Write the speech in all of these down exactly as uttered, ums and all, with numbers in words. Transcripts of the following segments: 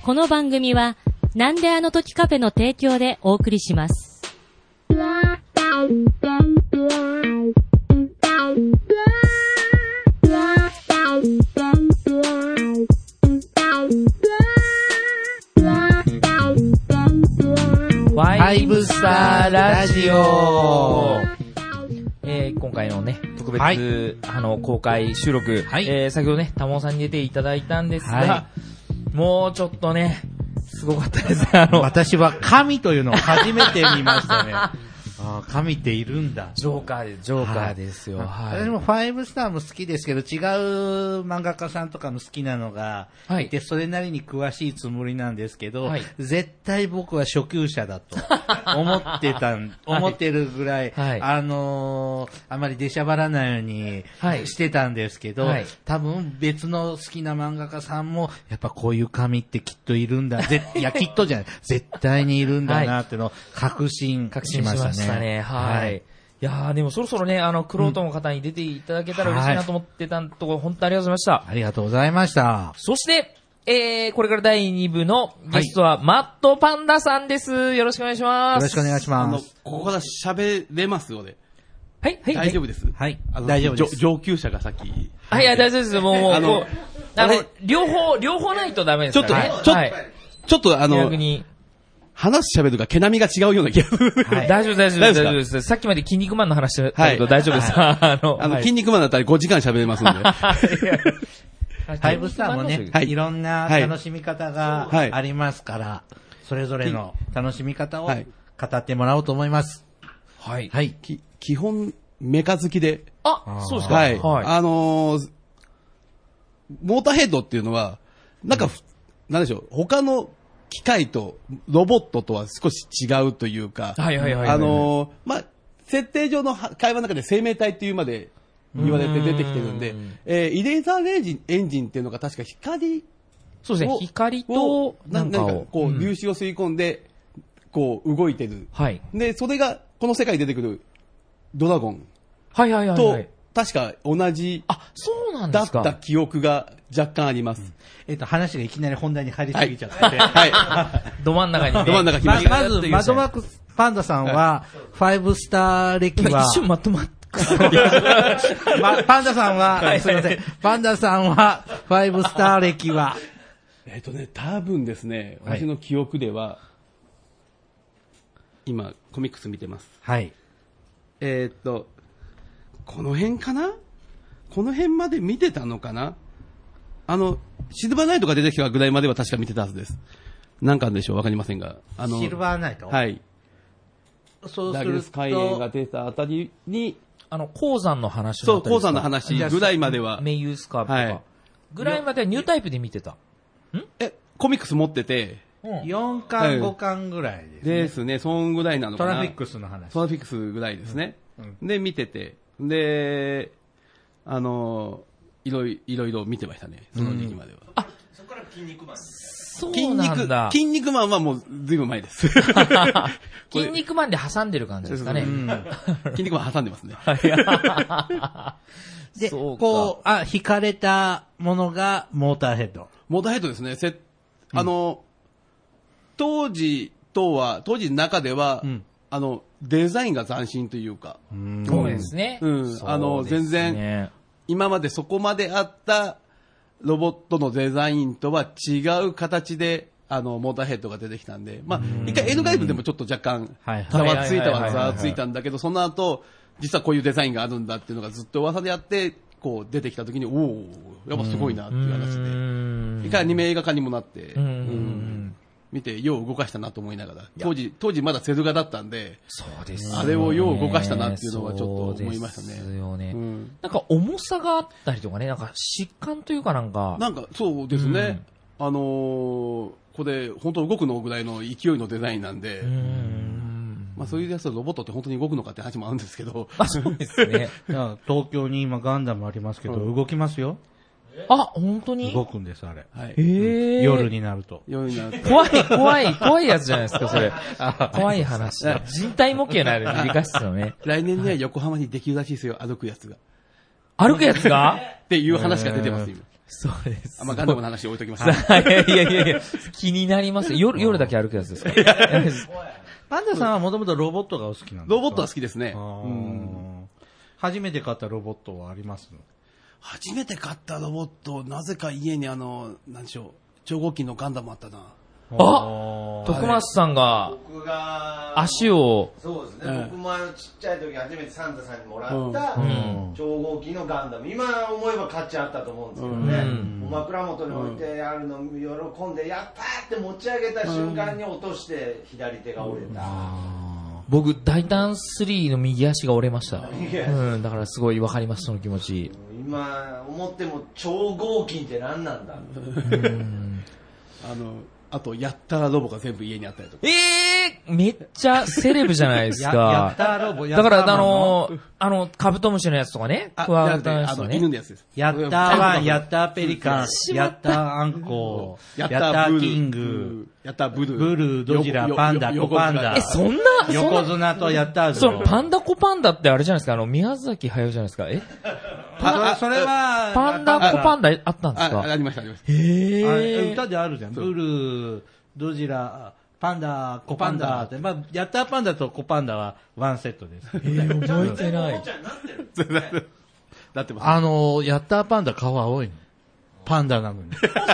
この番組はなんであの時カフェの提供でお送りします。 ファイブスターラジオ、えー、今回のね特別、はい、あの公開収録、はい、えー、先ほどねタモさんに出ていただいたんですが、はい、もうちょっとねすごかったです。あの私は神というのを初めて見ましたね。ああ、神っているんだ。 ジョーカーで、ジョーカーですよ。はい。 はい、私もファイブスターも好きですけど、違う漫画家さんとかの好きなのが、はい。で、それなりに詳しいつもりなんですけど、はい、絶対僕は初級者だと思ってたん、思ってるぐらい、はい、あのー、あまり出しゃばらないようにしてたんですけど、はい、多分別の好きな漫画家さんも、やっぱこういう神ってきっといるんだ。ぜいや、きっとじゃない。絶対にいるんだなっていうのを確信しましたね。 ね、はい。はい、いやー、でもそろそろね、あの、クロートの方に出ていただけたら嬉しいなと思ってたところ、うん、本当にありがとうございました。 ありがとうございました。 そして、えー、これからだいに部のゲストは、はい、マットパンダさんです。よろしくお願いします。 よろしくお願いします。あの、 ここから喋れますよね。 はい、はい。 大丈夫です。 はい。大丈夫です。 上級者がさっき。 はい、いや、大丈夫です。もう、もう、あの、あの、両方、両方ないとダメですからね。 ちょっと、ちょっと、はい、ちょっとあの、逆に。話し喋るか毛並みが違うような気がする。 はい、大丈夫、大丈夫、大丈夫です。さっきまで筋肉マンの話してたけど大丈夫です。はい、あの、 あの、筋肉マンだったらごじかん喋れますんで。ファイブスターもね、はい、いろんな楽しみ方がありますから、はい、それぞれの楽しみ方を語ってもらおうと思います。 はい。 はい。き基本、メカ好きで。 あ、そうですか。 はい。はい、あのー、モーターヘッドっていうのは、なんか、うん、なんでしょう、他の機械とロボットとは少し違うというか、 はいはいはい、はい。 あのー、まあ、設定上の会話の中で生命体っていうまで言われて出てきてるんで、んえー、イレーザーレンジンエンジンっていうのが確か光そうですね、光となんかこう、粒子を吸い込んで、こう動いてる。 はい。 で、それがこの世界に出てくるドラゴン。 はいはいはい、はい。 と、確か同じ。 あ、そうなんですか。 だった記憶が若干あります。うん、 えっと、話がいきなり本題に入りすぎちゃって。はい。 はい、ど真ん中に、ね。 ど真ん中に来ました。 まず、マドマックスパンダさんは、ファイブスター歴は。 一瞬まとまって。 ま、パンダさんは、はい、すみません。パンダさんは、ファイブスター歴は。 えっとね、多分ですね、私の記憶では、はい、今、コミックス見てます。 はい。 えー、っと、この辺かなこの辺まで見てたのかなあの、シルバーナイトが出てきたぐらいまでは確か見てたはずです。なんかあるんでしょうわかりませんが。あの、 シルバーナイトはい。 そうすると。 ダグス海援が出たあたりに、 あの、鉱山の話そう、鉱山の話ぐらいまでは。 メイユースカープとか、はい。ぐらいまではニュータイプで見てた。んえ、コミックス持ってて、 うん、よんかん、ごかんぐらいですね。 ですね、そんぐらいなのかな。 トラフィックスの話。 トラフィックスぐらいですね。うんうん、で、見てて、で、あの、いろいろ、いろ見てましたね、その時期までは。うん、 あ、そこから筋肉マンそうなんだ。 筋肉マンはもうずいぶん前です。 筋肉マンで挟んでる感じですかね。うん、 筋肉マン挟んでますね。 で、こう、あ、引かれたものがモーターヘッド。 モーターヘッドですね。せあの、うん、当時とは、当時の中では、うん、あの、デザインが斬新というか。 うん、そうですね。 うん。あの、全然、今までそこまであったロボットのデザインとは違う形で、あの、モーターヘッドが出てきたんで、まあ、一回 N ガイドでもちょっと若干、ざわついたはざわついたんだけど、その後、実はこういうデザインがあるんだっていうのがずっと噂であって、こう出てきた時に、おお、やっぱすごいなっていう話で、一回アニメ映画化にもなって、うん、見て、よう動かしたなと思いながら、当時、当時まだセル画だったんで、 そうですね、 あれをよう動かしたなっていうのはちょっと思いましたね。 そうですよね。うん、なんか重さがあったりとかね、なんか疾患というかなんか。 なんかそうですね。うん、あのー、これ、本当動くのぐらいの勢いのデザインなんで、うんまあそういうやつロボットって本当に動くのかって話もあるんですけど。 あ、そうですね。 東京に今ガンダムありますけど、うん、動きますよ。 あ、本当に動くんです、あれ。 はい。 えー、 夜になると。 夜になると。 怖い、怖い、怖いやつじゃないですか、それ。怖い話。人体模型のあれ、理科室のね。 来年には横浜にできるらしいですよ、歩くやつが。 歩くやつがっていう話が出てます、今。 そうです。 あんまガンダムの話置いときます。 いやいやいやいや、気になります。夜、夜だけ歩くやつですか？ パンダさんはもともとロボットがお好きなんですか？ ロボットは好きですね。 うん、初めて買ったロボットはありますの？ 初めて買ったロボット、なぜか家にあの、なんでしょう、超合金のガンダムあったな。 あ、徳松さんが僕が足を、 そうですね、うん、僕もあのちっちゃい時初めてサンタさんにもらった超合金のガンダム、今思えば価値あったと思うんですけどね、うん、枕元に置いてあるの喜んでやったーって持ち上げた瞬間に落として左手が折れた、うん、 僕ダイタンスリーの右足が折れました、うん、だからすごいわかりますその気持ち。 今思っても超合金って何なんだうん、 あのあと、ヤッターロボが全部家にあったりとか。 ええー、めっちゃセレブじゃないですか。 やヤッターロボ、 だから、あのー、あの、カブトムシのやつとかね。クワガタのやつとかね。 犬のやつです。 ヤッターワン、ヤッターペリカン、ヤッターアンコウ、ヤッターキング、 ヤッターブルー、 ブルー、ドジラ、パンダ、コパンダ。 え、そんな横綱とヤッターズ。 そのパンダコパンダってあれじゃないですか、あの、宮崎駿じゃないですか。えあ、それは、 パンダコパンダあったんですか？ あ、ありました、ありました。 へえ。歌であるじゃん。ブルー、ドジラ、パンダ、コパンダって、まあ、ヤッターパンダとコパンダはワンセットです。 えー、覚えてない。 なってます。 あの、ヤッターパンダ顔青いの。パンダなのに。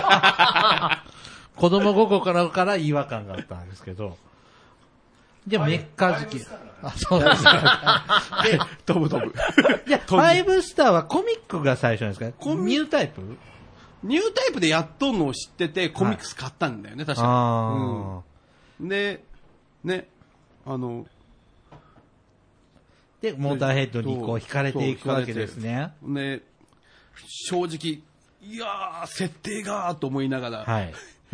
子供心から違和感があったんですけど。で、メッカ好き。あ、そうですか。 で、飛ぶ飛ぶ。 いや、ファイブスターはコミックが最初なんですか？ニュータイプ？ ニュータイプでやっとんのを知ってて、コミックス買ったんだよね、はい、確かに。うん、で、ね、あの、 で、モーターヘッドにこう惹かれていくわけですね。 で、正直、いやー、設定がーと思いながら、 はい。 うん、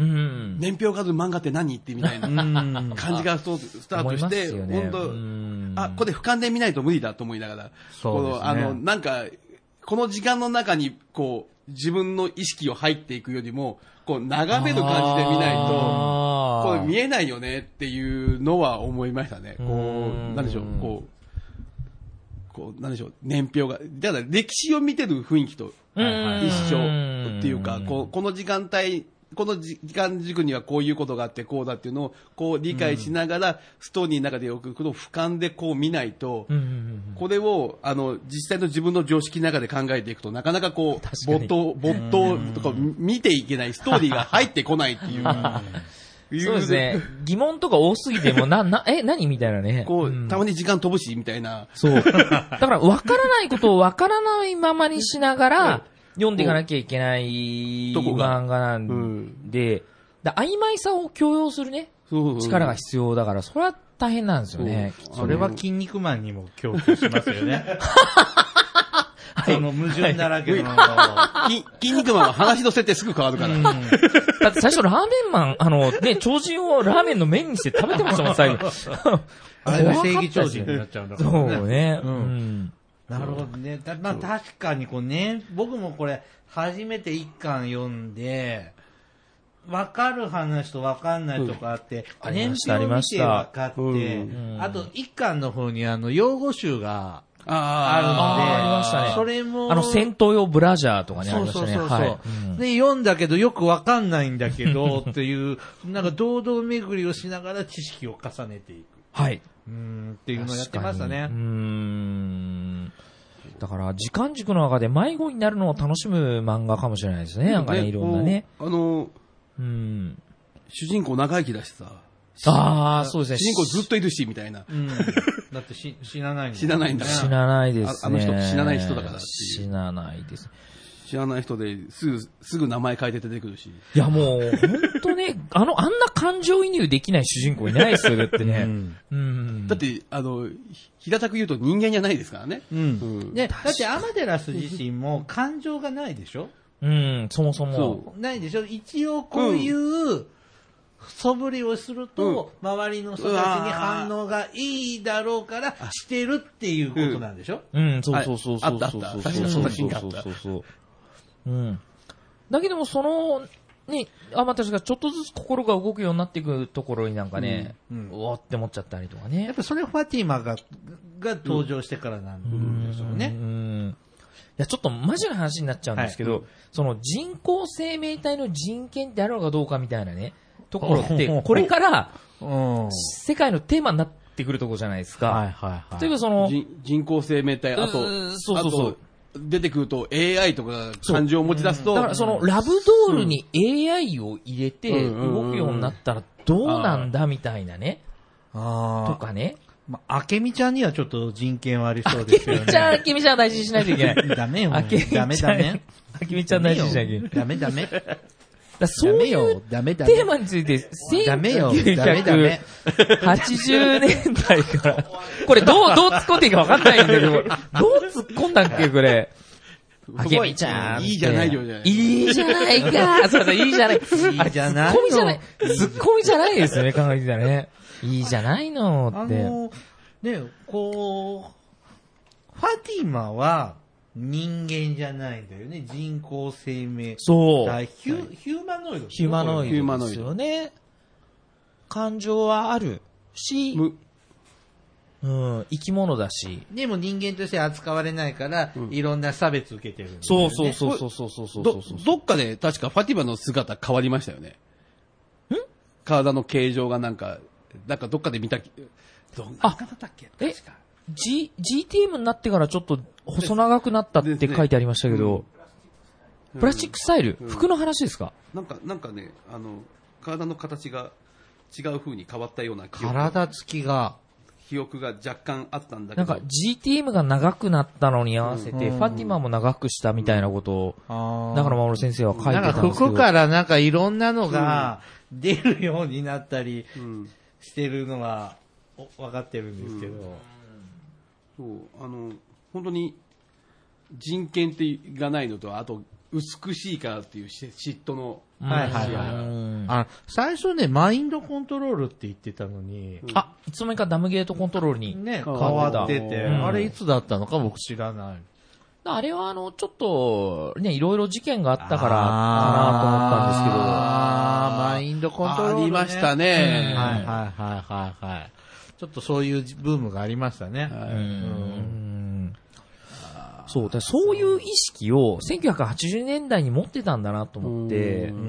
年表数漫画って何ってみたいな感じがスタートして、 ね、 本当、あ、これ俯瞰で見ないと無理だと思いながら、 そうですね、 この、あの、なんか、この時間の中に、こう、自分の意識を入っていくよりも、こう、眺める感じで見ないと、これ見えないよねっていうのは思いましたね。こう、なんでしょう、こう、こう、なんでしょう、年表が、だから歴史を見てる雰囲気と一緒っていうか、こう、この時間帯、この時間軸にはこういうことがあってこうだっていうのをこう理解しながらストーリーの中でおくことを俯瞰でこう見ないと、これをあの実際の自分の常識の中で考えていくとなかなかこう没頭没頭とか見ていけないストーリーが入ってこないっていう。 そうですね。疑問とか多すぎてもななえ何みたいなね。 こうたまに時間飛ぶしみたいな。 そう。だから分からないことを分からないままにしながら。読んでいかなきゃいけない漫画なんで、だ曖昧さを強要するね、力が必要だから、それは大変なんですよね。 それは筋肉マンにも共通しますよね。その矛盾だらけの。 筋肉マンは話の設定すぐ変わるから。 だって最初ラーメンマン、あのね、超人をラーメンの麺にして食べてましたもん、最後。 あれは正義超人になっちゃうんだからね。 そうね。うんなるほどね。だまあ確かにこうね、僕もこれ初めて一巻読んで、わかる話とわかんないとかあって、 うん、 年表見てわかって、うん、あと一巻の方にあの用語集があるので、 ありましたね。 それも、 あの戦闘用ブラジャーとかね、 そうそうそうそう、はいうん、で、読んだけどよくわかんないんだけどっていう、なんか堂々巡りをしながら知識を重ねていく。 はい。 うーんっていうのをやってましたね。 うーん。だから時間軸の中で迷子になるのを楽しむ漫画かもしれないですね。なんかね、いろんなね。 あの、 うん、 主人公長生きだしさ。 ああ、そうですね。 主人公ずっといるし、みたいな。 うん、だってし死なないんだ。 死なないんだ。 死なないですね。 あの人死なない人だからっていう。 死なないです。 知らない人ですぐ、すぐ名前変えて出てくるし。 いやもう、ほんとね、あの、あんな感情移入できない主人公いないですよ、だってね。うん。うん、 だって、あの、平たく言うと人間じゃないですからね。 うん。うん、で、だってアマテラス自身も感情がないでしょ？ うん、そもそも。 ないでしょ？一応こういう、うん素振りをすると、うん、周りの人たちに反応がいいだろうからしてるっていうことなんでしょ？ うん、うん、そうそうそうそう。 あったあった。確かにそんなシーンがあった。そうそうそう。 うん。だけども、その、ね、あ、まあ、確かちょっとずつ心が動くようになっていくところになんかね、うん、うん、おーって思っちゃったりとかね。 やっぱそれファティマが、が登場してからなんでしょうね。うん。うんうんや、ちょっとマジな話になっちゃうんですけど、はい、その人工生命体の人権ってあるのかどうかみたいなね、ところって、これから、世界のテーマになってくるところじゃないですか。はいはいはい。例えばその、 人工生命体、あと、そうそうそう。出てくると エーアイ とか感情を持ち出すと、 だからそのラブドールに エーアイ を入れて動くようになったらどうなんだみたいなね。あとかね。 まあ、あけみちゃんにはちょっと人権はありそうですよね。 あけみちゃん、あけみちゃん大事にしないといけない。 ダメよ。 あけみちゃん。ダメダメ。あけみちゃん大事にしないといけない。 ダメダメ。 だそういうテーマについて、せんきゅうひゃくはちじゅうねんだいから、これどう、どう突っ込んでいいか分かんないんだけど、どう突っ込んだっけ、これ。あけみちゃん。 いいじゃないよじゃない。 いいじゃないか。そうそう、いいじゃない。いいじゃない。 ツッコミじゃない。ツッコミじゃないですよね、考えてたらね。いいじゃないのって。あの、 ね、こう、ファティマは人間じゃないんだよね。人工生命。 そう。 ヒュ、ヒューマノイド。 ヒューマノイドですよね。感情はあるし、うん、生き物だし。 でも人間として扱われないから、うん、いろんな差別受けてるんだよね。 そうそうそうそうそうそうそうど。どっかで確かファティマの姿変わりましたよね。ん体の形状がなんか、なんかどっかで見た、どんな方だっけ確か。 G、ジーティーエム になってからちょっと細長くなったって書いてありましたけど、ねうん、プラスチックスタイル、うん、服の話ですか？ なんか、なんかね、あの、体の形が違う風に変わったような記憶。体つきが。 記憶が若干あったんだけど。 なんか ジーティーエム が長くなったのに合わせて、うん、ファティマも長くしたみたいなことを、うん、中野守先生は書いてたんですけど。 なんか服からなんかいろんなのが出るようになったりしてるのは分かってるんですけど。 うん、そう、あの、本当に人権ってがないのと、あと美しいからっていう嫉妬の。 はいはいはい。あ、最初ね、マインドコントロールって言ってたのに。 うん、あ、いつの間にかダムゲートコントロールに。 ね、変わってて、うん。あれいつだったのか僕知らない。 あれはあの、ちょっと、ね、いろいろ事件があったから、かなと思ったんですけど。 ああ、マインドコントロール、ね。 ありましたね。 うん、はいはいはいはいはい。ちょっとそういうブームがありましたね。はい、 うんそうだ、そういう意識をせんきゅうひゃくはちじゅうねんだいに持ってたんだなと思って、うん、うん、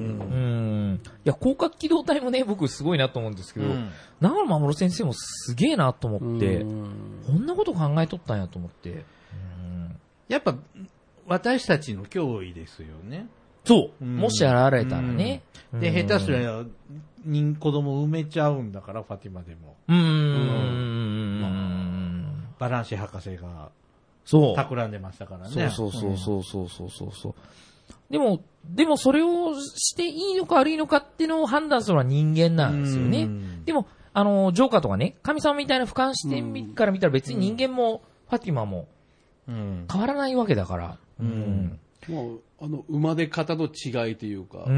いや、広角機動隊もね、僕すごいなと思うんですけど、うん、長野守先生もすげえなと思って、うん、こんなこと考えとったんやと思って、うん、 やっぱ、私たちの脅威ですよね。 そう、うん、もしやられたらね。 うん、で、下手すりゃ、人、子供埋めちゃうんだから、ファティマでも。 うん。うんまあ、バランシ博士が、 そう。 企んでましたからね。 そうそうそうそうそうそうそう。でも、でもそれをしていいのか悪いのかっていうのを判断するのは人間なんですよね。でも、あの、ジョーカーとかね、神様みたいな俯瞰視点から見たら別に人間も、ファティマも、変わらないわけだから。うん。 もう、あの、生まれ方の違いというか、うん。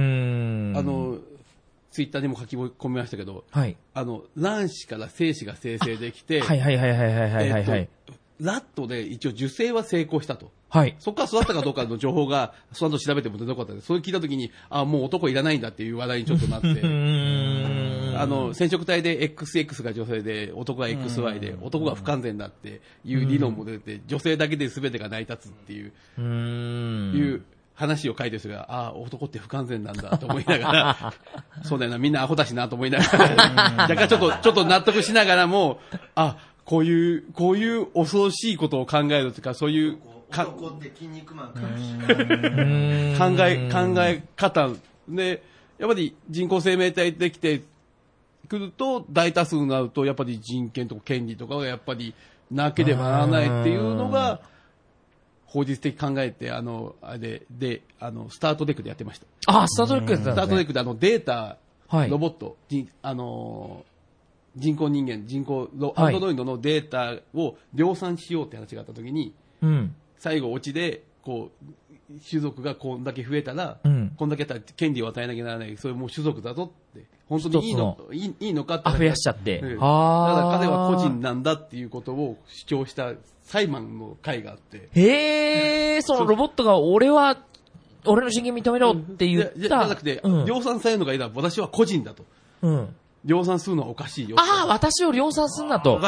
あの、ツイッターにも書き込みましたけど、はい。あの、卵子から精子が生成できて、 はいはいはいはいはいはいはい、はい。 ラットで一応受精は成功したと。 はい。 そこから育ったかどうかの情報が、その後調べても出なかったんで、それ聞いたときに、あ、もう男いらないんだっていう話題にちょっとなって、あの、染色体で エックスエックス が女性で、男が エックスワイ で、男が不完全だっていう理論も出て、女性だけで全てが成り立つっていう、ういう話を書いてる人が、ああ、男って不完全なんだと思いながら、そうだよな、みんなアホだしなと思いながら、若干ちょっと、ちょっと納得しながらも、あ、こういう、こういう恐ろしいことを考えるというか、そういう、 男って筋肉マンかもしれない。考え、考え方で、やっぱり人工生命体できてくると、大多数になると、やっぱり人権とか権利とかがやっぱりなければならないっていうのが、法律的考えて、あの、あれで、あの、スタートデックでやってました。 あ、スタートデックやってたんですね。 スタートデックであの、データ、はい、ロボット、あの、人工人間、人工アンドロイドのデータを量産しようって話があったときに、うん、最後、オチで、こう、種族がこんだけ増えたら、うん、こんだけやったら権利を与えなきゃならない、それもう種族だぞって、本当にいいの、いい、いいのかって。 あ、増やしちゃって。 うん、ただ彼は個人なんだっていうことを主張した裁判の会があって。 へー、そのロボットが俺は、俺の人権認めろって言った。 じゃなくて、うん、量産されるのがいいだ、私は個人だと。うん。量産するのはおかしいよ。 ああ、私を量産すんなと。 おかしい。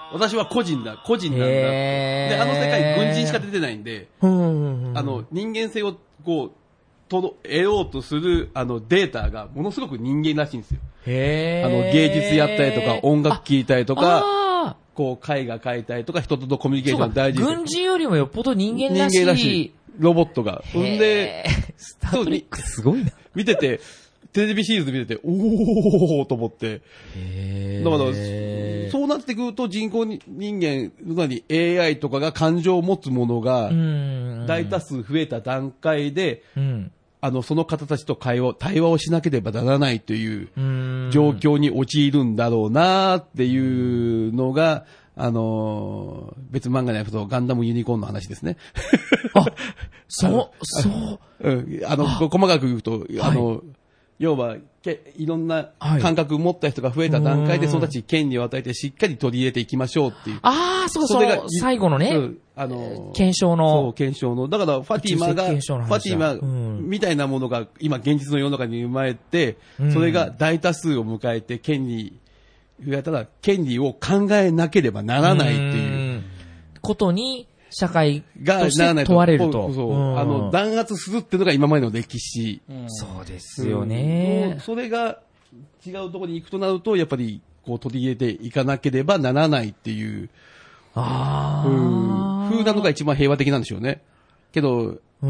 私は個人だ、個人なんだって。で、あの世界軍人しか出てないんで、あの、人間性をこう、とど、得ようとする、あの、データがものすごく人間らしいんですよ。 へあの、芸術やったりとか、音楽聴いたりとか、こう、絵画描いたりとか、人とのコミュニケーション大事に。 軍人よりもよっぽど人間らしい。 人間らしい。ロボットが。ほんで、 スタートリックすごいな。 見てて、テレビシリーズ見てて、おーと思って。 へだから、そうなってくると人工人間、つまり エーアイ とかが感情を持つものが、大多数増えた段階で、うん、あの、その方たちと会話、対話をしなければならないという状況に陥るんだろうなっていうのが、あのー、別漫画にあるとガンダムユニコーンの話ですね。 あ、そう、そう。 うん、あの、細かく言うと、あの、はい、要は、け、いろんな感覚を持った人が増えた段階で、はい、そのたちに権利を与えてしっかり取り入れていきましょうっていう。 ああ、そうそう。それが最後のね、うん、あの、検証の。 そう、検証の。だから、ファティマが、ファティマみたいなものが今現実の世の中に生まれて、うん、それが大多数を迎えて権利、増えたら権利を考えなければならないっていう。 ことに、社会として問われると。 そう、うん、あの、弾圧するっていうのが今までの歴史。 うん、そうですよね、 うん。それが違うところに行くとなると、やっぱりこう取り入れていかなければならないっていう。 ああ。風なのが一番平和的なんでしょうね。けど、うん、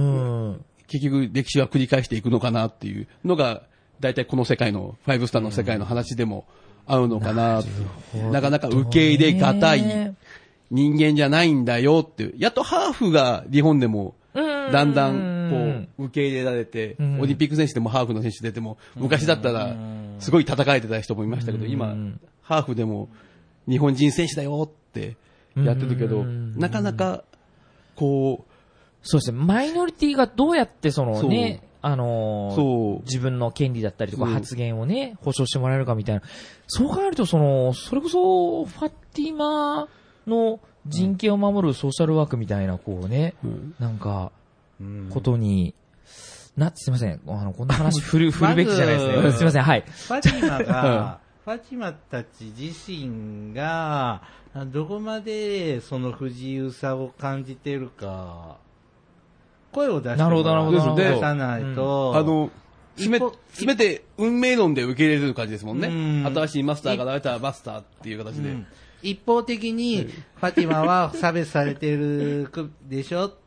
結局歴史は繰り返していくのかなっていうのが、だいたいこの世界の、ファイブスターの世界の話でも合うのかなって。な, なかなか受け入れがたい。人間じゃないんだよっていう。やっとハーフが日本でも、だんだん、こう、受け入れられて、オリンピック選手でもハーフの選手出ても、昔だったら、すごい戦えてた人もいましたけど、今、ハーフでも、日本人選手だよってやってるけど、なかなか、こう、 そうですね、マイノリティがどうやってそのね、あのー、自分の権利だったりとか発言をね、保障してもらえるかみたいな。そう考えると、その、それこそ、ファティマの人権を守るソーシャルワークみたいな、こうね、うん、なんか、ことに、な、すいません、あの、こんな話振る、振るべきじゃないですね。すいません、はい。 ファティマが、ファティマたち自身が、どこまでその不自由さを感じているか、声を出してもらう出さないと、 うん、あの、すめ、すべて運命論で受け入れる感じですもんね。うん、新しいマスターが現れたらマスターっていう形で。うん、 一方的に、ファティマは差別されてるでしょって、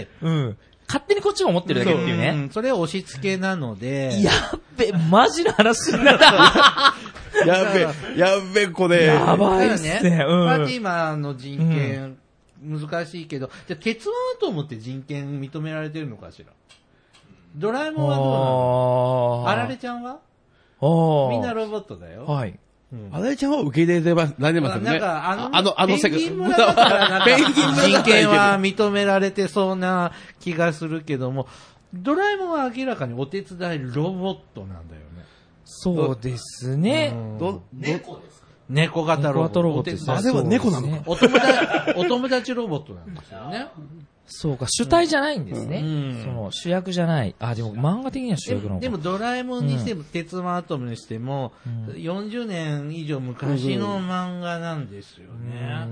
うん、勝手にこっちが思ってるだけっていうね。うん、 それは押し付けなので。 やっべ、マジの話になった。 やっべ、やっべ、これ。 やばいっすね。うん、ファティマの人権、うん、難しいけど、じゃあ鉄腕アトムって人権認められてるのかしら。ドラえもんはどうなの？あられちゃんはみんなロボットだよ。 はい。 うん、あられちゃんは受け入れてます、られますよね。 なんかあの、 あの、あの世界。 ペンギン村だったらペンギン人権は認められてそうな気がするけども、ドラえもんは明らかにお手伝いロボットなんだよね。 そうですね。 ど、猫ですか？猫型ロボット。 猫型ロボットです。 あれは猫なのか。 お友達、お友達ロボットなんですよね。 そうか、主体じゃないんですね。うん、その主役じゃない。あ、でも漫画的には主役なのか。 でもドラえもんにしても、うん、鉄腕アトムにしても、うん、よんじゅうねん以上昔の漫画なんですよね。うん、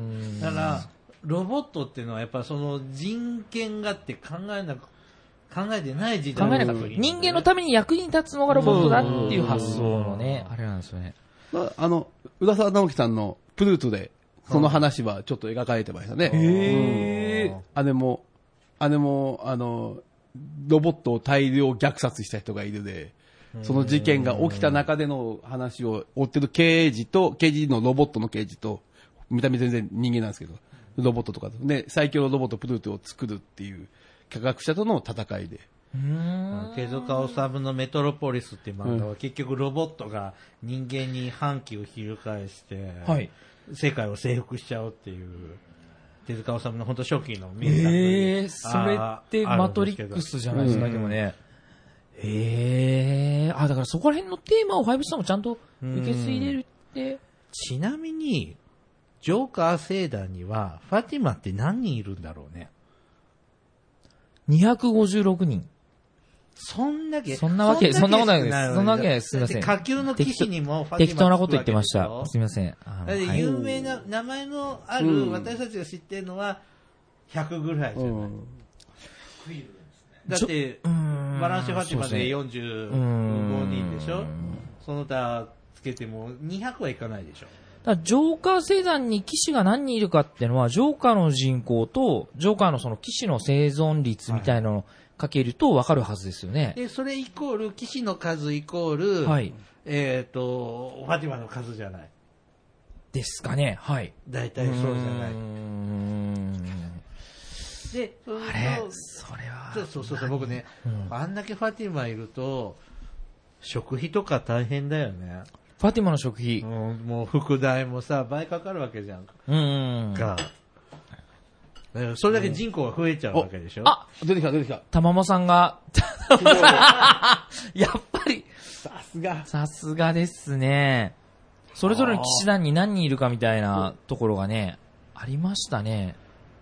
だから、ロボットっていうのはやっぱその人権がって考えなく、考えてない時代考えなかった。人間のために役に立つのがロボットだっていう発想のね、あれなんですよね。 あの、浦沢直樹さんのプルートで、その話はちょっと描かれてましたね。 へー。 あれも、あれも、あの、ロボットを大量虐殺した人がいるで、その事件が起きた中での話を追ってる刑事と、刑事のロボットの刑事と、見た目全然人間なんですけど、ロボットとかで、最強のロボットプルートを作るっていう科学者との戦いで。 手塚治虫のメトロポリスっていう漫画は結局ロボットが人間に反旗を翻して、はい、世界を征服しちゃうっていう。手塚治虫の本当初期の名作。 えー、それってマトリックスじゃないですか、でもね。えー、あ、だからそこら辺のテーマをファイブスターもちゃんと受け継いでるって。 ちなみに、ジョーカー星団には、ファティマって何人いるんだろうね。 にひゃくごじゅうろくにん。 そんだけ。 そんなわけ、そんなことないです。そんなわけないです。すみません。 下級の騎士にもファティマ適当なこと言ってました。すみません。 有名な名前のある私たちが知ってるのはひゃくぐらいじゃない。だって、バランシェファティマでよんじゅうごにんでしょ。その他つけてもにひゃくはいかないでしょ。 だジョーカー星団に騎士が何人いるかっていうのは、ジョーカーの人口と、ジョーカーのその騎士の生存率みたいなのをかけると分かるはずですよね。 で、それイコール、騎士の数イコール、はい、えっ、ー、と、ファティマの数じゃない。 ですかね、はい。 大体そうじゃない。で、 あれそれは。 そうそうそう、僕ね、うん、あんだけファティマいると、食費とか大変だよね。 ファティマの食費。 うん、もう副題もさ、倍かかるわけじゃん。 うん。 が。それだけ人口が増えちゃうわけでしょ。 あ、出てきた出てきた。 たまもさんが、やっぱり、 さすが。 さすがですね。それぞれの騎士団に何人いるかみたいなところがね、ありましたね。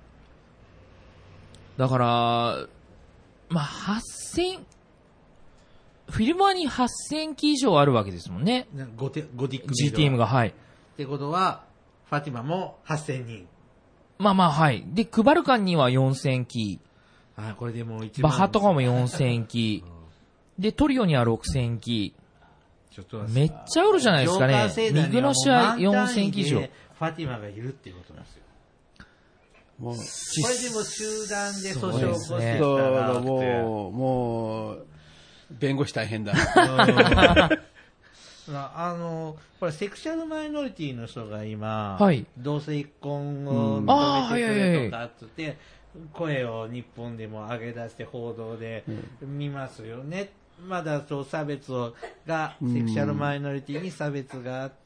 だから、まあ、はっせん、フィルマーにはっせんき以上あるわけですもんね。 ゴテ、ゴディック G チームが、はい。 ってことは、ファティマもはっせんにん。 まあまあ、はい。で、クバルカンにはよんせんき。 あ、これでもう一番。バハとかもよんせんき。うん、で、トリオにはろくせんき。ちょっとめっちゃあるじゃないですかね。リグの試合よんせんき以上。 ファティマがいるっていうことなんですよ。もうこれでも集団で訴訟を起こしてたら、 もう、もう、弁護士大変だ。 あの、これセクシャルマイノリティの人が今、 はい、 同性婚を認めてくれとかっつって、声を日本でも上げ出して報道で見ますよね。うん、まだそう差別をが、セクシャルマイノリティに差別があって、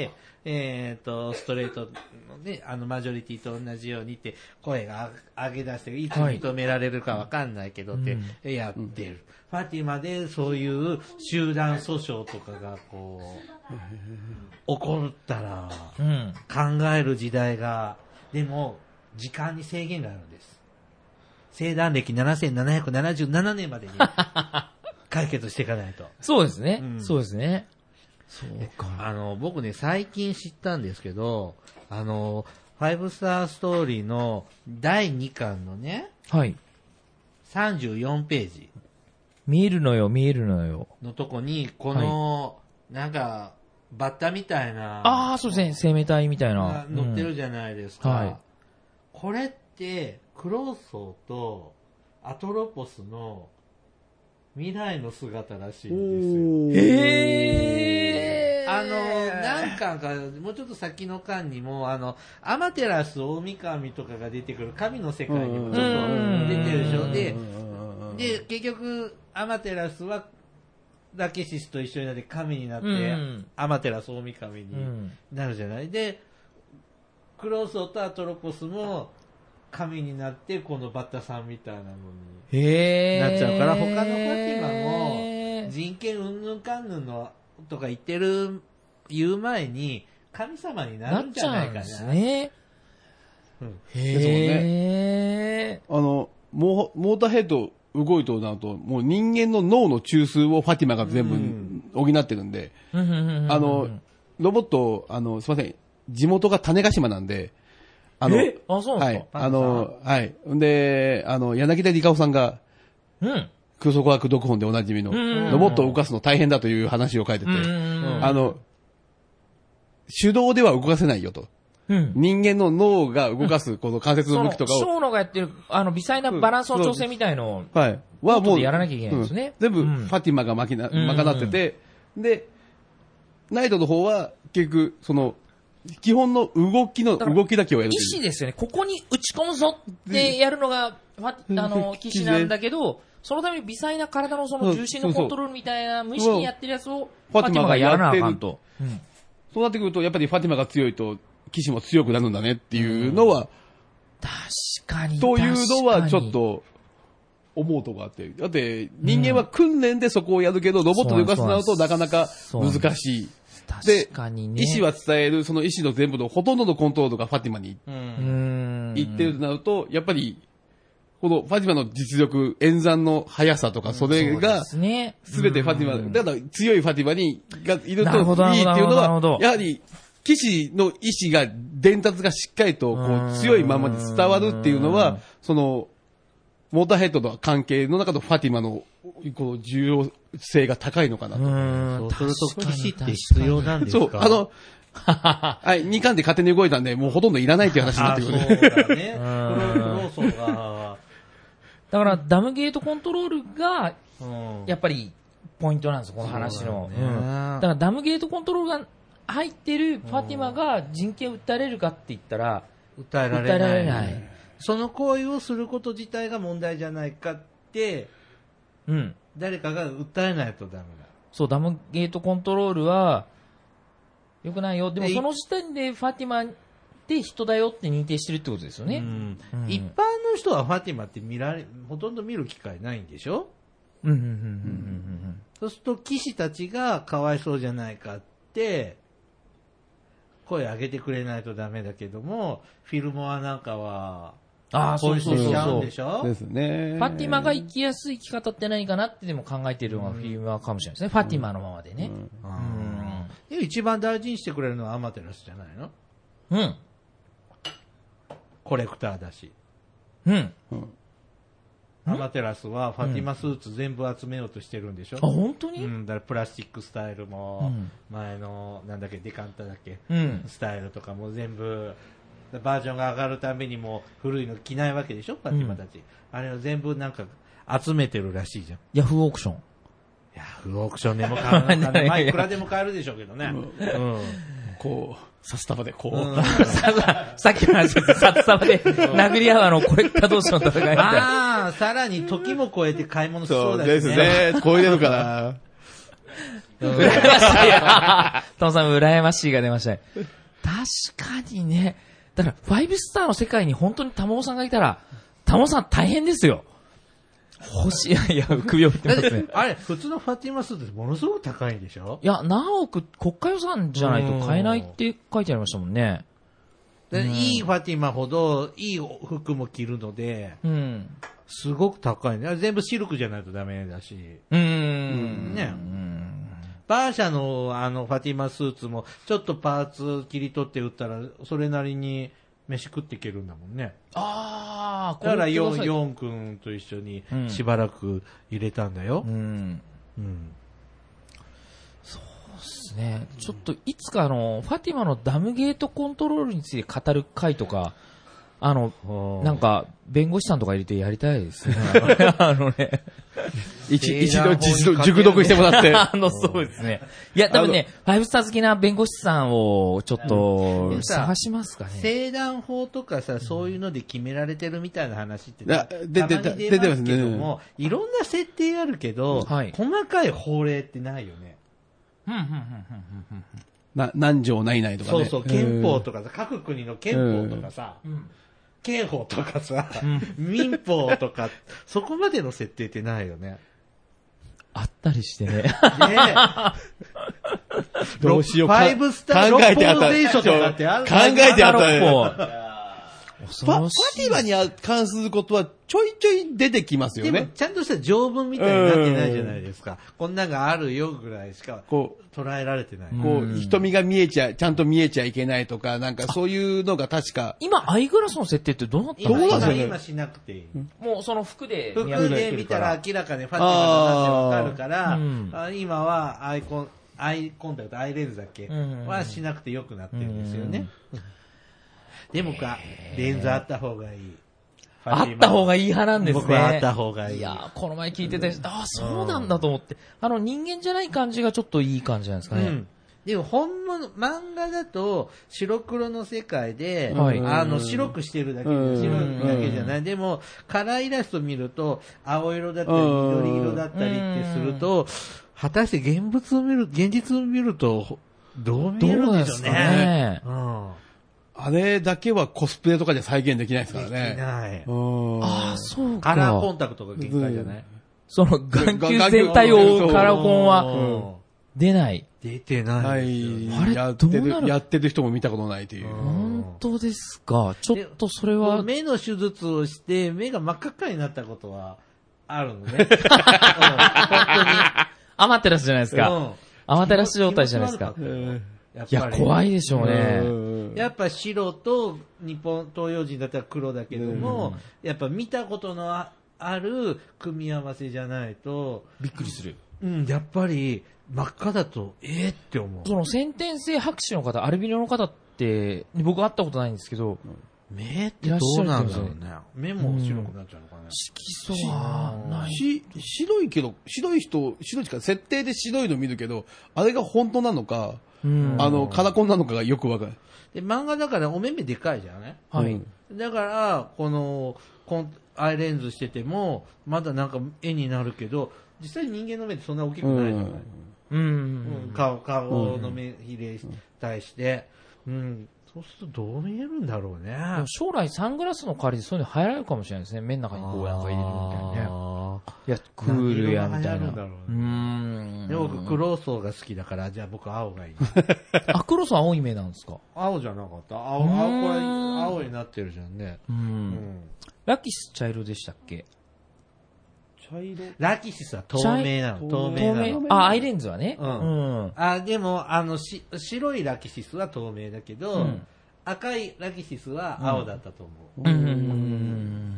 えっと、ストレートのね、あのマジョリティと同じようにって声が上げ出して、いつ認められるかわかんないけどってやってる。うん、ファティマでそういう集団訴訟とかがこう、起こったら、考える時代が、でも、時間に制限があるんです。生誕歴ななせんななひゃくななじゅうななねんまでに解決していかないと。 そうですね。うん、そうですね。そうか。 あの、僕ね、最近知ったんですけど、あの、ファイブスターストーリーのだいにかんのね、 はい。 さんじゅうよんページ。 見えるのよ、見えるのよ。 のとこに、この、はい、なんか、バッタみたいな。 ああ、そうですね、生命体みたいな。 乗ってるじゃないですか。 うん、はい。 これって、クローソーとアトロポスの未来の姿らしいんですよ。 へー。 あの、なんかか、もうちょっと先の間にも、あの、アマテラス大神とかが出てくる神の世界にもちょっと出てるでしょ。で、で、結局、アマテラスは、ラケシスと一緒になって神になって、アマテラス大神になるじゃない。で、クローソーとアトロポスも、神になってこのバッタさんみたいなのになっちゃうから、他のファティマも人権うんぬんかんぬんのとか言ってる言う前に神様になるんじゃないかな。なっちゃうんですね。 うん、へー。あのモーターヘッド動いとなるともう人間の脳の中枢をファティマが全部補ってるんで、うん、あのロボットあのすみません地元が種子島なんで。 あの、えあ、そうなんですかはい。あの、はい。んで、あの、柳田理香夫さんが、 うん。 空想科学読本でおなじみの、ロボットを動かすの大変だという話を書いてて、あの、手動では動かせないよと。うん、人間の脳が動かす、この関節の向きとかを。 小脳がやってる、あの、微細なバランスの調整みたいのを、 はい。はもう、 やらなきゃいけないんですね。 うん、全部、ファティマがまきな、まかなってて、で、ナイトの方は、結局、その、基本の動きの動きだけをやる。 意思ですよね。ここに打ち込むぞってやるのが、あの、騎士なんだけど、そのために微細な体のその重心のコントロールみたいな無意識にやってるやつを、ファティマがやらなあかんと。うん、 そうなってくると、やっぱりファティマが強いと、騎士も強くなるんだねっていうのは、 確かに。 というのはちょっと、思うとこがあって。だって、人間は訓練でそこをやるけど、ロボットで動かすなるとなかなか難しい。 確かにね。 意思は伝える、その意思の全部のほとんどのコントロールがファティマに行ってるとなると、やっぱり、 このファティマの実力、演算の速さとか、それが、すべてファティマ、だから強いファティマにがいるといいっていうのは、やはり、騎士の意志が、伝達がしっかりと、こう、強いままに伝わるっていうのは、その、モーターヘッドの関係の中のファティマの、こう、重要性が高いのかなと。 そうすると、騎士って必要なんですか？ そう、あの、はい、にかんで勝手に動いたんで、もうほとんどいらないっていう話になってくる。 そうだね。労組が。 だから、ダムゲートコントロールが、やっぱり、ポイントなんですよ、この話の。だ,、うん、だから、ダムゲートコントロールが入ってるファティマが人権を訴えられるかって言ったら、 訴えられない。訴えられない。その行為をすること自体が問題じゃないかって、うん。誰かが訴えないとダメだ。 そう、ダムゲートコントロールは、良くないよ。でもその時点でファティマって人だよって認定してるってことですよね。うんうん、一般の人はファティマって見られ、ほとんど見る機会ないんでしょ？うんうんうんうんうん。そうすると騎士たちがかわいそうじゃないかって、声上げてくれないとダメだけども、フィルモアなんかは、 ああ、そうそうそうそう。 でしょ？ ですね。 ファティマが生きやすい生き方って何かなってでも考えているのがフィルモアかもしれないですね。うん、ファティマのままでね。うんうん、一番大事にしてくれるのはアマテラスじゃないの？うん。コレクターだし。うん。うん、アマテラスはファティマスーツ全部集めようとしてるんでしょ？ あ、本当に？ うん。だからプラスチックスタイルも、前の、なんだっけ、デカンタだっけ、うん、スタイルとかも全部、バージョンが上がるためにも古いの着ないわけでしょ？ファティマたち。うん、あれを全部なんか集めてるらしいじゃん。 ヤフーオークション。 ヤフーオークションでも買うのかね。まあ、いくらでも買えるでしょうけどね。うん。 うん、こう、札束でこう。うん、 さっきの話です。札束で殴り合うあのコレクター同士の戦いみたいな。 ああ、さらに時も超えて買い物しそうだしね。 そうですね。超えてるから。 羨ましい。トムさん、羨ましいが出ましたね。確かにね。だから、ファイブスターの世界に本当にタモさんがいたら、タモさん大変ですよ。星、いや、いや、首を振ってますね。 あれ、普通のファティマスーツってものすごく高いんでしょ？ いや、何億、国家予算じゃないと買えないって書いてありましたもんね。 でいいファティマほど、いい服も着るので、うん、すごく高いね。全部シルクじゃないとダメだし。うーん。ね。うんバーシャのあのファティマスーツもちょっとパーツ切り取って売ったらそれなりに飯食っていけるんだもんね。ああ、だからヨン、ヨン君と一緒にしばらく入れたんだよ。うん。うん。 そうですね。ちょっといつかあのファティマのダムゲートコントロールについて語る回とか。あの、なんか、弁護士さんとか入れてやりたいですね。あのね。 一、一度、一度、熟読してもらって。 あの、そうですね。いや、多分ね、ファイブスター好きな弁護士さんを、ちょっと、探しますかね。 正断法とかさ、そういうので決められてるみたいな話って、 たまに出ますけども、いろんな設定あるけど、細かい法令ってないよね。 な、何条ないないとかね。 そうそう、憲法とかさ、各国の憲法とかさ、刑法とかさ、うん、民法とか、そこまでの設定ってないよね。 あったりしてね。ねどうしようか。 ファイブスターロッポーゼーションとかってある考えてあったね。ファティマに関することはちょいちょい出てきますよね。でもちゃんとした条文みたいになってないじゃないですか。こんなんがあるよぐらいしかこう捉えられてない。 こう、瞳が見えちゃ、ちゃんと見えちゃいけないとか、なんかそういうのが確か。 今、アイグラスの設定ってどうなったの？どうなんですかね。今しなくていい。 もうその服で服で見たら明らかにファティマだなってわかるから、あ今はアイコン、アイコンタクト、アイレンズだっけ、うん、はしなくてよくなってるんですよね。でもか、レンズあった方がいい。 あった方がいい派なんですね。 僕はあった方がいい。 いや、この前聞いてて、うん、ああ、そうなんだと思って。あの、人間じゃない感じがちょっといい感じなんですかね。うん、 でも、本物、漫画だと、白黒の世界で、はい、あの、白くしてるだけで、白いだけじゃない。でも、カラーイラスト見ると、青色だったり、緑色だったりってすると、果たして現物を見る、現実を見ると、どう見えるんでしょうね。うん。 あれだけはコスプレとかで再現できないですからね。 できない。 ああ、そうか。 カラーコンタクトが限界じゃない、 その眼球全体を覆うカラコンは出ない。 出てない。 はい。あれやってる、やってる人も見たことないという。 なん本当ですか。ちょっとそれは。 目の手術をして、目が真っ赤っかになったことはあるのね。うん、本当に。 アマテラスじゃないですか。うん、アマテラス状態じゃないですか。いや、怖いでしょうね。 やっぱ白と日本東洋人だったら黒だけども、やっぱ見たことのある組み合わせじゃないと。 びっくりする。 うん、やっぱり真っ赤だと、ええー、って思う。 その先天性白視の方、アルビノの方って、僕会ったことないんですけど、 目ってどうなんだろうね。目も白くなっちゃうのかね。 色素はない。 し、白いけど、白い人、白いか、設定で白いの見るけど、あれが本当なのか、あの、カラコンなのかがよくわかる。 で、漫画だからお目目でかいじゃないはい。 だから、この、コンアイレンズしてても、まだなんか絵になるけど、実際人間の目ってそんな大きくないじゃない、 うんうんうん、顔、顔の目比例に対して、うん、そうするとどう見えるんだろうね。 将来サングラスの代わりでそういうの流行るかもしれないですね。目の中にこうなんか入れるみたいなね。いや、クールやみたいな。 ううん。で、僕黒層が好きだから、じゃあ僕青がいい。 あ、黒層青い目なんですか？ 青じゃなかった。青、青、これ青になってるじゃんね。うん。うん、 ラキス茶色でしたっけ？ ラキシスは透明なの。透明なの。 あ、アイレンズはね。 うん。うん、あ、でも、あの、し、白いラキシスは透明だけど、うん、赤いラキシスは青だったと思う。うん。うん、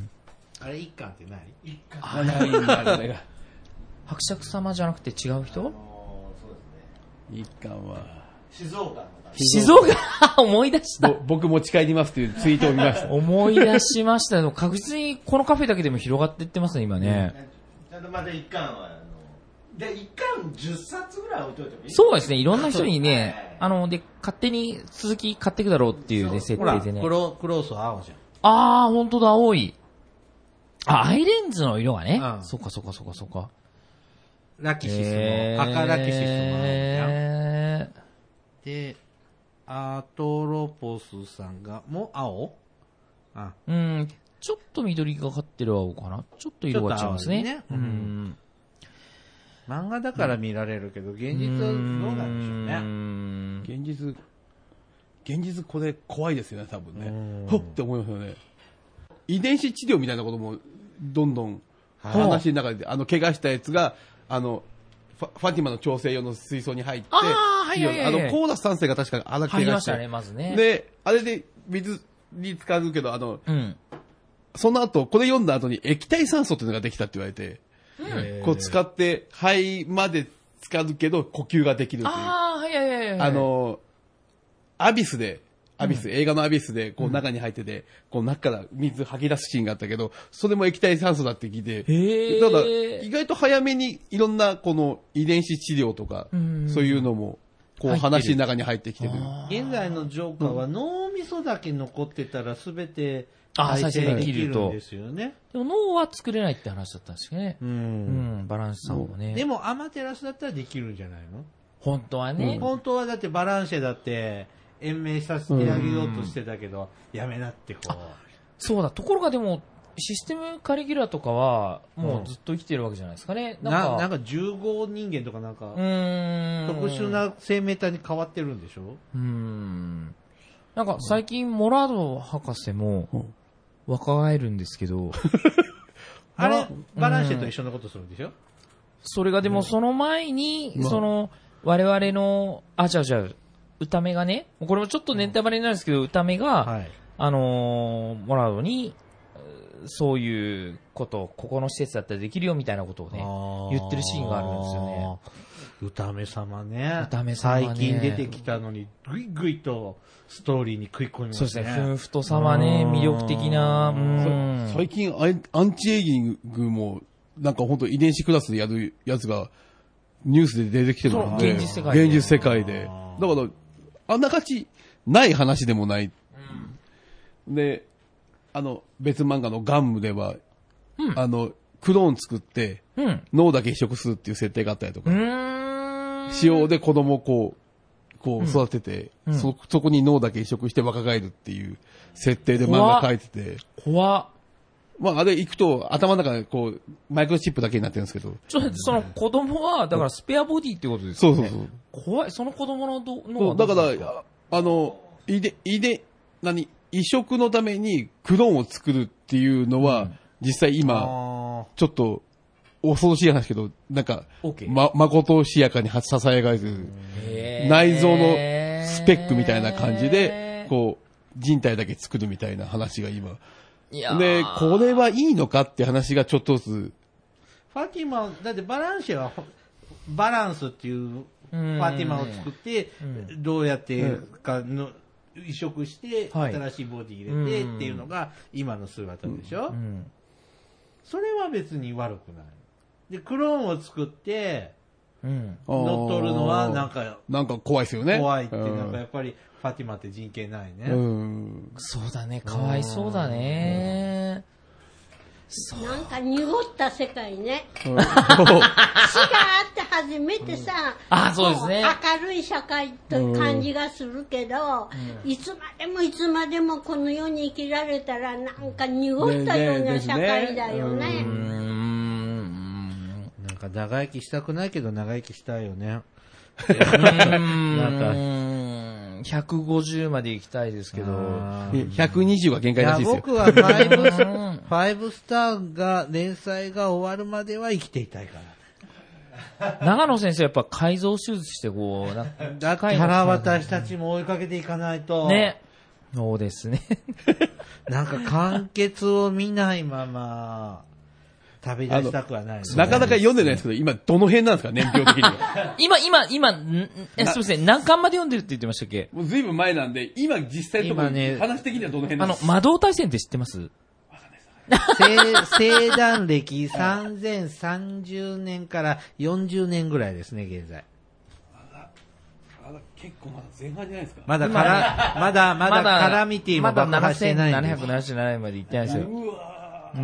あれ、一巻って何？一巻。あ、ないんだ、 あれが。伯爵様じゃなくて違う人？あのー、そうですね。一巻は。 静岡の。 静岡思い出した。 僕持ち帰りますというツイートを見ました。 思い出しましたよ。確実にこのカフェだけでも広がっていってますね、今ね。 ちゃんとまだ一巻は、あの、で、一巻じゅっさつぐらい置いといてもいい？ そうですね、いろんな人にね、あの、で、勝手に続き買っていくだろうっていうね、設定でね。 黒、黒層青じゃん。 あー、ほんとだ、青い。あ、アイレンズの色がね。うん、そっかそっかそっかそっか。 ラキシスも、赤ラキシスも青じゃん。で、アトロポスさんが、もう青？ あ、うん、ちょっと緑がかってる青かな。ちょっと色が違いますね。ね、うん。 漫画だから見られるけど、現実はどうなんでしょうね。 現実、現実これ怖いですよね、多分ね。ほっって思いますよね。遺伝子治療みたいなことも、どんどん話の中で、あの、怪我したやつが、あの、ファ, ファティマの調整用の水槽に入って、 ああ、はいはいはい、 あの、コーラスさん世が確かあら怪我して、 入りましたね、まずね。 で、あれで水に浸かるけど、あの、 うん、 その後、これ読んだ後に液体酸素っていうのができたって言われて、うん、こう使って、肺まで浸かるけど、呼吸ができるっていう。 ああ、はいはいはいはい。 あの、アビスで、アビス、うん、映画のアビスで、こう中に入ってて、うん、こう中から水吐き出すシーンがあったけど、それも液体酸素だって聞いて、 へだから意外と早めにいろんなこの遺伝子治療とか、うん、そういうのも、こう話の中に入ってきてる。 現在のジョーカーは脳みそだけ残ってたら全て再生できるんですよね。 でも脳は作れないって話だったんですよね。うん。うん、バランスさんもね。 でもアマテラスだったらできるんじゃないの？ 本当はね。 本当はだってバランシェだって、延命させてあげようとしてたけど、やめなってこう。 そうだ。ところがでも、システムカリギュラとかは、もうずっと生きてるわけじゃないですかね。 うん、なんか、なんかじゅうごにんげんとかなんか、うーん特殊な生命体に変わってるんでしょ？ うーん。なんか最近、モラード博士も、若返るんですけど、 あれ、バランシェと一緒のことするんでしょ？ それがでもその前に、その、我々の、あ、違う違う。歌目がね、これもちょっとネタバレになるんですけど、歌目が、はい、あのー、モラードに、そういうことを、ここの施設だったらできるよみたいなことをね、言ってるシーンがあるんですよね。 歌目様ね。 歌目様ね。 最近出てきたのに、ぐいぐいとストーリーに食い込みますね。 そうですね。夫婦と様ね、魅力的な、うん、 最近アンチエイジングも、なんか本当遺伝子クラスでやるやつが、ニュースで出てきてるので、 現実世界で。 現実世界で。だから、あんな勝ち、ない話でもない。うん、で、あの、別漫画のガンムでは、うん、あの、クローン作って、うん、脳だけ移植するっていう設定があったりとか、使用で子供をこう、こう育てて、うん、そ、そこに脳だけ移植して若返るっていう設定で漫画描いてて、 怖っ。 まあ、あれ行くと頭の中でこう、マイクロチップだけになってるんですけど。 ちょっと、その子供は、だからスペアボディってことですよね。 そうそうそう。 怖い。その子供のど、 のそう、だから、あの、遺伝、遺伝、 何、移植のためにクローンを作るっていうのは、うん、実際今、ちょっと、恐ろしい話けど、なんか、ま、まことしやかにささやかれてる、内臓のスペックみたいな感じで、こう、人体だけ作るみたいな話が今。いやで、これはいいのかって話がちょっとずつ。 ファティマ、だってバランシェは、バランスっていうファティマを作って、どうやってかの、移植して、新しいボディ入れてっていうのが今の姿でしょ、うん、それは別に悪くない。で、クローンを作って、うん、乗っ取るのはなんか、 なんか怖いですよね。 怖いって、なんかやっぱり、ファティマって人権ないね。うん、 そうだね、かわいそうだね。 なんか濁った世界ね。死があって初めてさ、 うん、あ、そうですね。 明るい社会という感じがするけど、うん、いつまでもいつまでもこの世に生きられたらなんか濁ったような社会だよね。ねねなんか長生きしたくないけど長生きしたいよね。 なんかひゃくごじゅうまで行きたいですけど、 ひゃくにじゅうが限界らしいですよ。 僕はファイブス、ファイブスターが連載が終わるまでは生きていたいから。 長野先生やっぱ改造手術してこう、 だから私たちも追いかけていかないと。 ね。そうですね。 なんか完結を見ないまま。食べ出したくはない、ね。 なかなか読んでないですけど、今どの辺なんですか、年表的には。 今、今、今、んえ、すみません、何巻まで読んでるって言ってましたっけ？ もうずいぶん前なんで、今実際のところ、ね、話的にはどの辺なんですか？ あの、魔導大戦って知ってます？わかんないです。生誕歴さんぜんさんじゅうねんからよんじゅうねんぐらいですね、現在。 まだ結構まだ前半じゃないですか。 まだから、まだ、まだカラミティも爆破してないんです。 まだななせんななひゃくななじゅうななえんまで行ってないですよ。うわうん。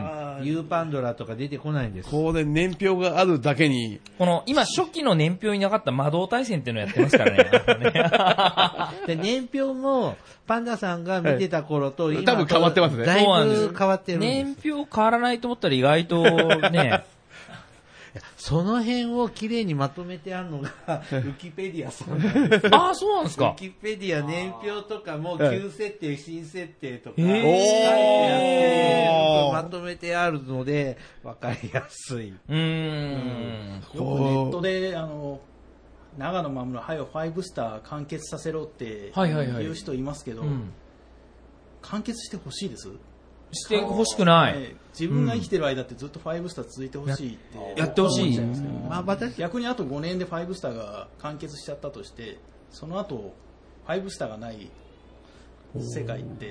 ユーパンドラとか出てこないんです。 こうで年表があるだけに。 この、今初期の年表になかった魔導大戦っていうのをやってますからね。で、年表も、パンダさんが見てた頃と今と、 多分変わってますね。 だいぶ変わってるんです。 年表変わらないと思ったら意外とね、 その辺をきれいにまとめてあるのがウィキペディアさんなんです。 ああ、そうなんですか。 ウィキペディア年表とかも旧設定、新設定とか、書いてあってまとめてあるので分かりやすい。うーん。よくネットであの長野守のはよファイブスター完結させろって言う人いますけど、完結してほしいです。 してほしくない。 自分が生きてる間ってずっとファイブスター続いてほしいってやってほしい。 まあ、私逆にあとごねんでファイブスターが完結しちゃったとして、その後ファイブスターがない世界って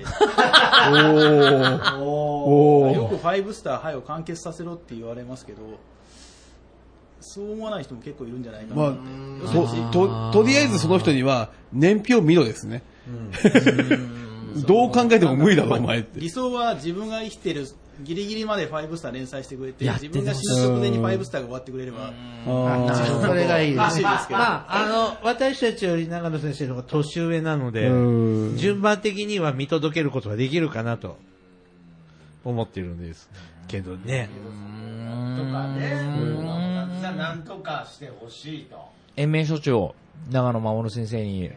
およくファイブスターはよ完結させろって言われますけど、そう思わない人も結構いるんじゃないかな。まあ、と, とりあえずその人には年表見ろですね。うんどう考えても無理だろ、お前って。 理想は自分が生きてるギリギリまでファイブスター連載してくれて、自分が死ぬ直前にファイブスターが終わってくれれば、 それがいいですね。まあ、あの、私たちより長野先生の方が年上なので、順番的には見届けることができるかなと思ってるんですけどね。 とかね、じゃあなんとかしてほしいと。 延命所長、長野守先生に。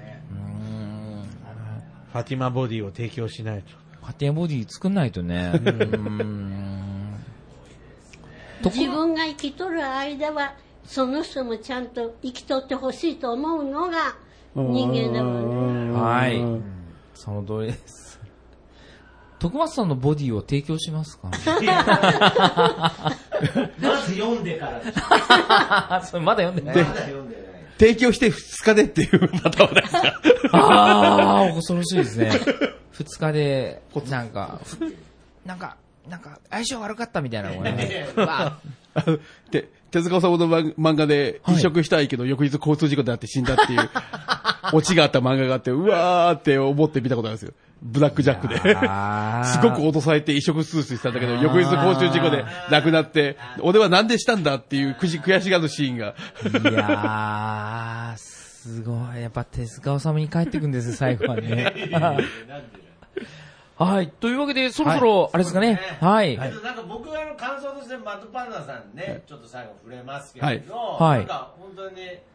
ファティマボディを提供しないと。 ファティマボディ作んないとね。うん自分が生きとる間は、その人もちゃんと生きとってほしいと思うのが人間だもんね。 はい。その通りです。徳松さんのボディを提供しますか？ まず読んでからそれまだ読んでない。まだ読んでない。 提供してふつかでっていうパターンですか？ ああ、恐ろしいですね。ふつかで、なんか、なんか、なんか、相性悪かったみたいなのがね。 で、手塚治虫の漫画で移植したいけど、はい、翌日交通事故であって死んだっていう、オチがあった漫画があって、うわーって思って見たことあるんですよ。ブラックジャックで。すごく落とされて移植手術したんだけど、翌日交通事故で亡くなって、俺はなんでしたんだっていう悔しがるシーンが。 いやー、すごい。やっぱ手塚治虫に帰ってくんですよ、最後はね。はい。というわけで、そろそろ、あれですかね。はい。 なんか僕は感想としてマットパンダさんね、ちょっと最後触れますけど、 はい。 なんか本当に、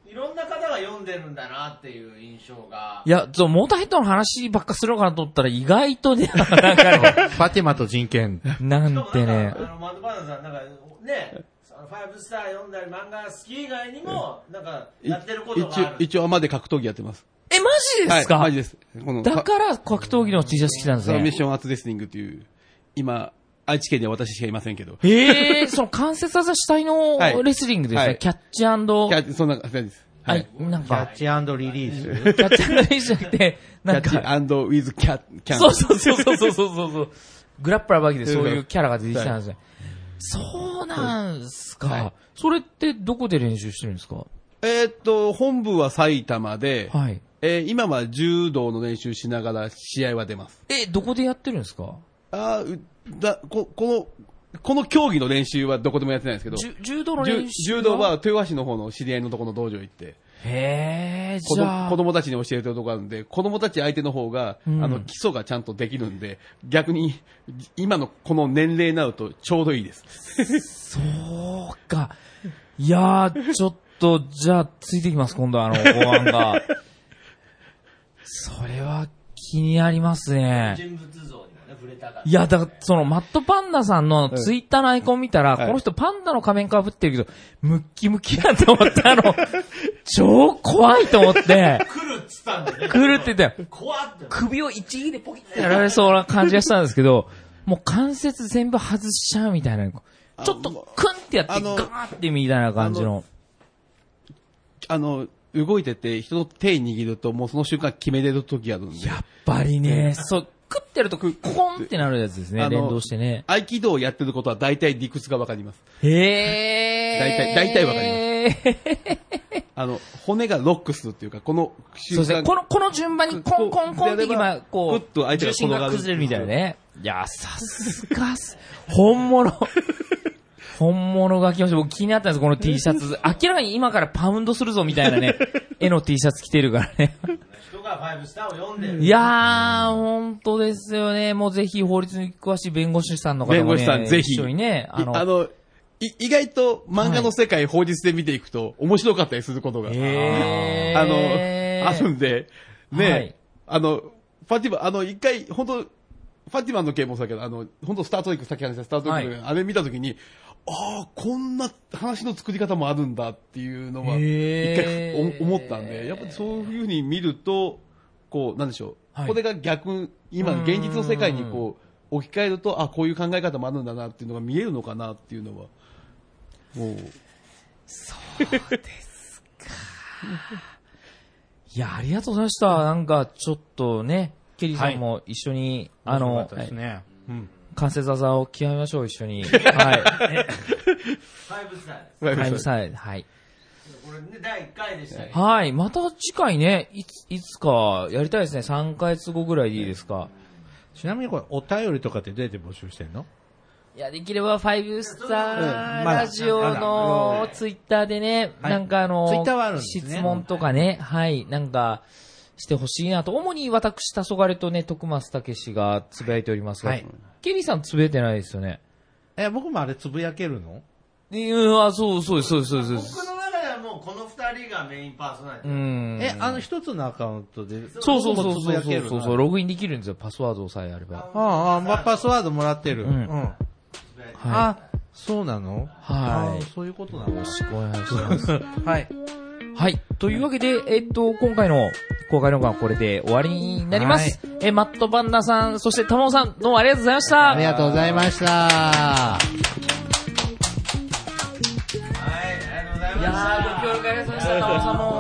いろんな方が読んでるんだなっていう印象が。 いや、そう、モーターヘッドの話ばっかするのかなと思ったら意外とね、なんかね、 ファティマと人権。 なんてね。 あの、マッドパンダさん、なんかね、ファイブスター読んだり漫画好き以外にも、なんかやってることがある。 一応、まで格闘技やってます。 え、マジですか？ はい、マジです。このだから格闘技の T シャツ着たんですね。 ミッションアーツレスリングっていう、今、愛知県では私しかいませんけど。 ええー、その関節技主体のレスリングですね。はい、キャッチ&キャッチ、そんな感じです。 はい。なんか。 キャッチ&リリースキャッチ&リリースじゃなくて、なんか。 キャッチ&ウィズキャッキャン。 そうそうそうそうそうそうそう。グラップラーバギでそういうキャラが出てきたんですね。そうなんすか、はい。それってどこで練習してるんですか？ えー、っと、本部は埼玉で、 はい。 えー、今は柔道の練習しながら試合は出ます。 え、どこでやってるんですか？ あだこ、この、この競技の練習はどこでもやってないんですけど、 柔道の練習柔道は豊橋の方の知り合いのところの道場行って、 へー、じゃあ。 子供たちに教えてるところあるんで、子供たち相手の方が、うん、あの、基礎がちゃんとできるんで、逆に、今のこの年齢になるとちょうどいいです。 そうか。いやー、ちょっと、じゃあ、ついてきます、今度あの、ご案が。それは気になりますね。 人物像にもね、触れたから。 いや、だから、その、マットパンダさんのツイッターのアイコン見たら、はい、この人パンダの仮面かぶってるけど、ムッキムキだと思って、あの、超怖いと思って。来るっつったんだよね。 来るって言って、 怖って。 首を一撃でポキってやられそうな感じがしたんですけど、もう関節全部外しちゃうみたいな。ちょっとクンってやって、ガーってみたいな感じの。 あの、動いてて、人の手握ると、もうその瞬間決めれる時あるんで。 やっぱりね、そう、クってやると、コンってなるやつですね、連動してね。 合気道をやってることは大体理屈がわかります。 へー。 大体、大体わかります。あの、骨がロックするっていうか、この瞬間。そうですね、この、この順番にコンコンコンって今、こう、 ふっと相手が重心が崩れるみたいなね。いや、さすがっす。本物。本物が来ました。僕気になったんです、この T シャツ。明らかに今からパウンドするぞみたいなね、絵の T シャツ着てるからね。 人がファイブスターを読んでる。 いやー、本当ですよね。もうぜひ法律に詳しい弁護士さんの方もね、 弁護士さんぜひ。 一緒にね、 あの、あのい意外と漫画の世界、はい、法律で見ていくと面白かったりすることが、 えー、 あの、あるんで、ね、はい、あの、ファティマ、あの、一回、本当ファティマンの件もそうだけど、あの、本当スタートリック、さっき話したスタートリック、はい、あれ見たときに、ああ、こんな話の作り方もあるんだっていうのは、一回思ったんで、やっぱりそういうふうに見ると、こう、なんでしょう、はい、これが逆、今、現実の世界にこう、置き換えると、あこういう考え方もあるんだなっていうのが見えるのかなっていうのは、もう。 そうですか。いや、ありがとうございました。なんか、ちょっとね、ケリーさんも一緒に、はい、あの、 面白かったですね。はい、うん。 関節技を極めましょう、一緒に。はい。ファイブスターです。 ファイブスター、はい。 これね、だいいっかいでしたね。 はい。また次回ね、いつ、いつかやりたいですね。さんかげつごぐらいでいいですか。 ちなみにこれ、お便りとかってどうやって募集してんの？ いや、できればファイブスターラジオのツイッターでね、なんかあの、 ツイッターはあるんですね。 質問とかね、はい、なんか、してほしいなと。主に私、黄昏とね、徳松武史がつぶやいておりますが、はい、ケリーさんつぶやいてないですよね。 え、僕もあれつぶやけるの？ いや、あ、そう、そうです、そうです、そうです。 僕の中ではもうこの二人がメインパーソナリティ。 うん。 え、あの一つのアカウントで。 そうそうそうそうそうそうそう、ログインできるんですよ、パスワードさえあれば。 ああ、まあ、パスワードもらってる。うん。うん、はい、あ、そうなの？ はい。 そういうことなの？ よろしくお願いします。 はい。 はい。というわけで、えっと、今回の公開録画はこれで終わりになります。はい、え、マットバンダさん、そしてタモさん、どうもありがとうございました。 ありがとうございました。はい、 ありがとうございました。 いやー、ご協力ありがとうございました。タモさんも。